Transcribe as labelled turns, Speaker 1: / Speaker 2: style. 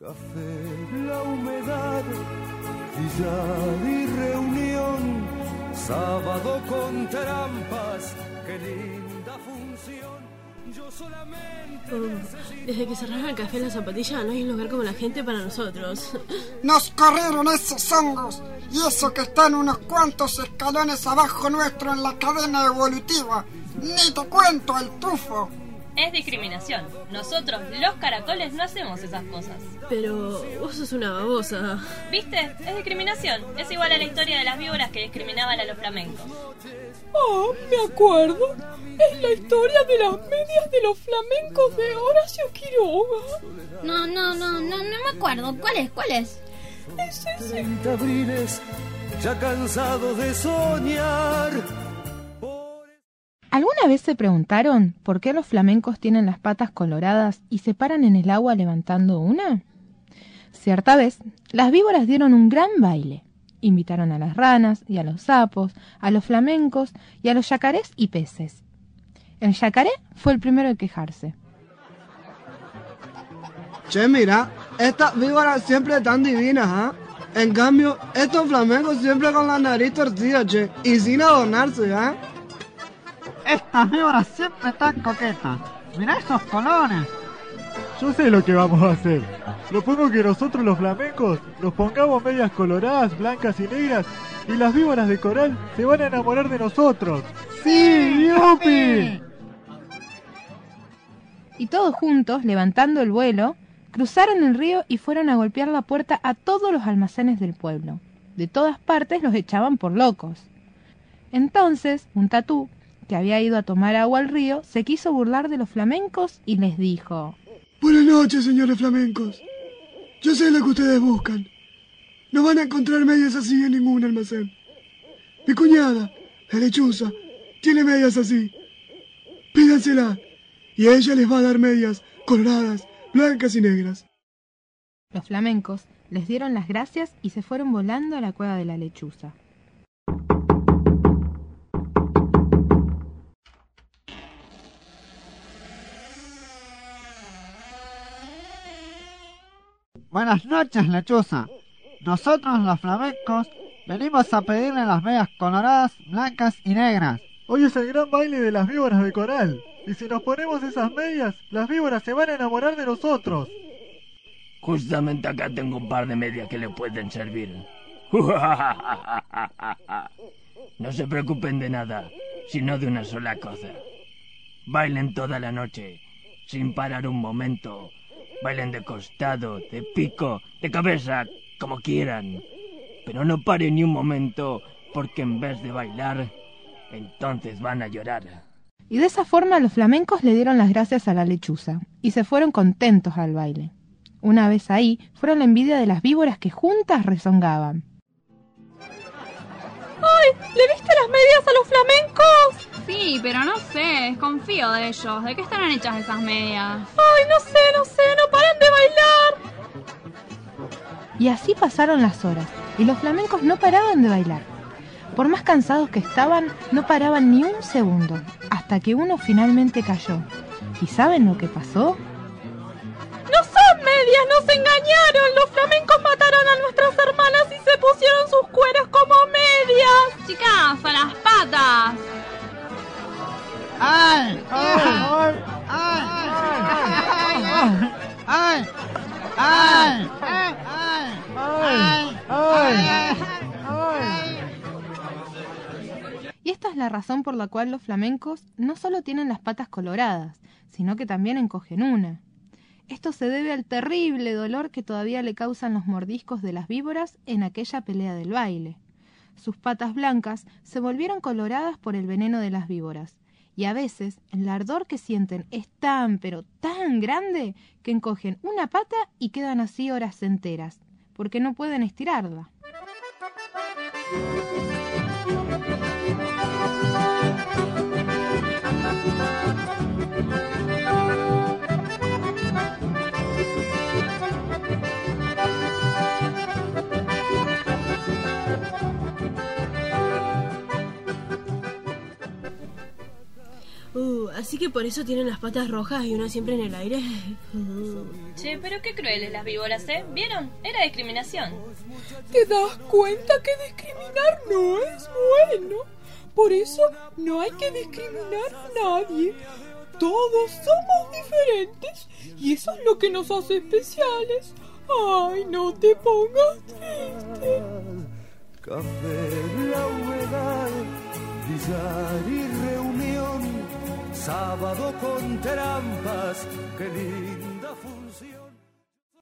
Speaker 1: Café, la humedad, billar y reunión, sábado con trampas, qué linda función. Yo solamente
Speaker 2: desde que cerraron el café en la zapatilla no hay un lugar como la gente para nosotros.
Speaker 3: Nos corrieron esos hongos, y eso que están unos cuantos escalones abajo nuestro en la cadena evolutiva. Ni te cuento el tufo.
Speaker 4: Es discriminación. Nosotros, los caracoles, no hacemos esas cosas.
Speaker 2: Pero vos sos una babosa.
Speaker 4: ¿Viste? Es discriminación. Es igual a la historia de las víboras que discriminaban a los flamencos.
Speaker 5: Me acuerdo. Es la historia de las medias de los flamencos de Horacio Quiroga.
Speaker 6: No me acuerdo. ¿Cuál es?
Speaker 5: Es ese.
Speaker 1: 30 abriles, ya cansado de soñar.
Speaker 7: ¿Alguna vez se preguntaron por qué los flamencos tienen las patas coloradas y se paran en el agua levantando una? Cierta vez, las víboras dieron un gran baile. Invitaron a las ranas y a los sapos, a los flamencos y a los yacarés y peces. El yacaré fue el primero en quejarse.
Speaker 8: Che, mira, estas víboras siempre tan divinas, ¿ah? En cambio, estos flamencos siempre con la nariz torcida, che, y sin adornarse, ¿ah?
Speaker 9: Estas víboras siempre tan coquetas. Mirá esos colores.
Speaker 10: Yo sé lo que vamos a hacer. Propongo que nosotros los flamencos nos pongamos medias coloradas, blancas y negras, y las víboras de coral se van a enamorar de nosotros. ¡Sí, yupi!
Speaker 7: Y todos juntos, levantando el vuelo, cruzaron el río y fueron a golpear la puerta a todos los almacenes del pueblo. De todas partes los echaban por locos. Entonces, un tatú, que había ido a tomar agua al río, se quiso burlar de los flamencos y les dijo:
Speaker 8: Buenas noches, señores flamencos. Yo sé lo que ustedes buscan. No van a encontrar medias así en ningún almacén. Mi cuñada, la lechuza, tiene medias así. Pídansela, y ella les va a dar medias coloradas, blancas y negras.
Speaker 7: Los flamencos les dieron las gracias y se fueron volando a la cueva de la lechuza.
Speaker 9: Buenas noches, lechuza. Nosotros, los flamencos, venimos a pedirle las medias coloradas, blancas y negras.
Speaker 10: Hoy es el gran baile de las víboras de coral. Y si nos ponemos esas medias, las víboras se van a enamorar de nosotros.
Speaker 11: Justamente acá tengo un par de medias que le pueden servir. No se preocupen de nada, sino de una sola cosa. Bailen toda la noche, sin parar un momento. Bailen de costado, de pico, de cabeza, como quieran. Pero no paren ni un momento, porque en vez de bailar, entonces van a llorar.
Speaker 7: Y de esa forma los flamencos le dieron las gracias a la lechuza, y se fueron contentos al baile. Una vez ahí, fueron la envidia de las víboras que juntas rezongaban.
Speaker 5: ¡Ay! ¿Le viste las medias a los flamencos?
Speaker 6: Sí, pero no sé, desconfío de ellos. ¿De qué estarán hechas esas medias?
Speaker 5: ¡Ay, no sé! ¡No paran de bailar!
Speaker 7: Y así pasaron las horas, y los flamencos no paraban de bailar. Por más cansados que estaban, no paraban ni un segundo, hasta que uno finalmente cayó. ¿Y saben lo que pasó?
Speaker 5: ¡No son medias! ¡Nos engañaron! ¡Los flamencos mataron a nuestras hermanas y se pusieron sus cueros como medias!
Speaker 6: ¡Chicas, a las patas!
Speaker 9: ¡Ay! ¡Ay! ¡Ay! ¡Ay! ¡Ay! ¡Ay!
Speaker 7: Y esta es la razón por la cual los flamencos no solo tienen las patas coloradas, sino que también encogen una. Esto se debe al terrible dolor que todavía le causan los mordiscos de las víboras en aquella pelea del baile. Sus patas blancas se volvieron coloradas por el veneno de las víboras, y a veces el ardor que sienten es tan, pero tan grande que encogen una pata y quedan así horas enteras, porque no pueden estirarla.
Speaker 2: Así que por eso tienen las patas rojas y uno siempre en el aire.
Speaker 4: Che, pero qué crueles las víboras, ¿eh? ¿Vieron? Era discriminación.
Speaker 12: ¿Te das cuenta que discriminar no es bueno? Por eso no hay que discriminar a nadie. Todos somos diferentes y eso es lo que nos hace especiales. Ay, no te pongas triste.
Speaker 1: Café, la humedad, billar y reunión, sábado con trampas, qué linda función.